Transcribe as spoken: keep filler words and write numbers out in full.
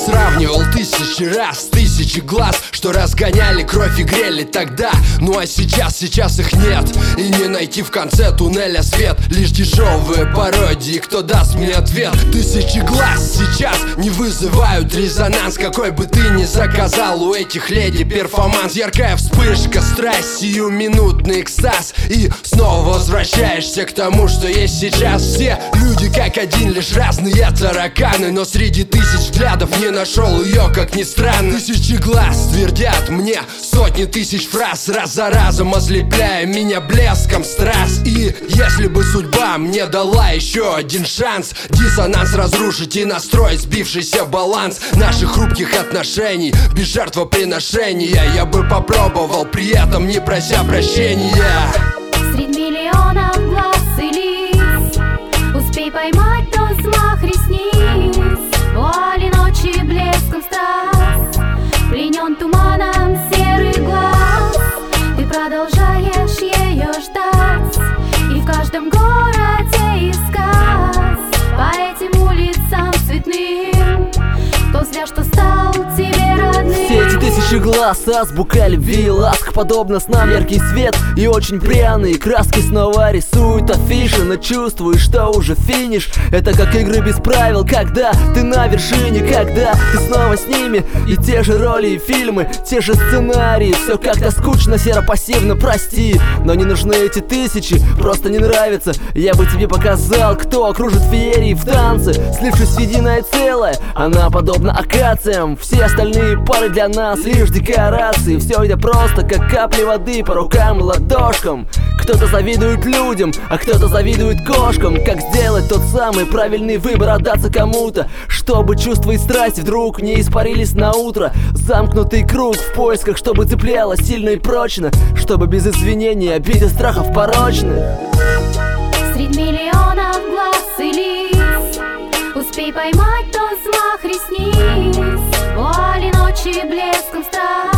сравнивал тысячи раз, тысячи глаз, что разгоняли кровь и грели тогда. Ну а сейчас, сейчас их нет, и не найти в конце туннеля свет. Лишь дешевые пародии, кто даст мне ответ. Тысячи глаз сейчас не вызывают резонанс, какой бы ты ни заказал у этих леди перформанс. Яркая вспышка, страсть, сиюминутный экстаз, и снова возвращаешься к тому, что есть сейчас. Все люди как один, лишь разные тараканы, но среди тысяч взглядов не нашел ее, как ни странно. Тысячи глаз твердят мне сотни тысяч фраз, раз за разом ослепляя меня блеском страз. И если бы судьба мне дала еще один шанс диссонанс разрушить и настроить сбившийся баланс наших хрупких отношений без жертвоприношения, я бы попробовал, при этом не прося прощения. Среди миллионов глаз и лиц успей поймать тот взмах ресниц, вуали ночи блеском страз, пленен туманом серых глаз. Ты продолжаешь ее ждать, и в каждом городе искать по этим улицам цветным тот взгляд, что стал тебе родным. Все эти тысячи глаз, азбука любви, ласк, подобно снам яркий свет и очень пряные краски снова рисуют афиши, но чувствуешь, что уже финиш. Это как игры без правил, когда ты на вершине, когда ты снова с ними. И те же роли и фильмы, те же сценарии, все как-то скучно, серо-пассивно, прости. Но не нужны эти тысячи, просто не нравится. Я бы тебе показал, кто окружит феерии в танце, слившись в единое целое. Она подобна акациям, все остальные пары для нас лишь декорации. Все это просто как капли воды по рукам и ладошкам. Кто-то завидует людям, а кто-то завидует кошкам. Как сделать тот самый правильный выбор, отдаться кому-то, чтобы чувства и страсти вдруг не испарились на утро. Замкнутый круг в поисках, чтобы цепляло сильно и прочно, чтобы без извинений, обид и страхов порочных. Среди миллионов глаз и лиц успей поймать тот взмах ресниц, вуали ночи блеском страз.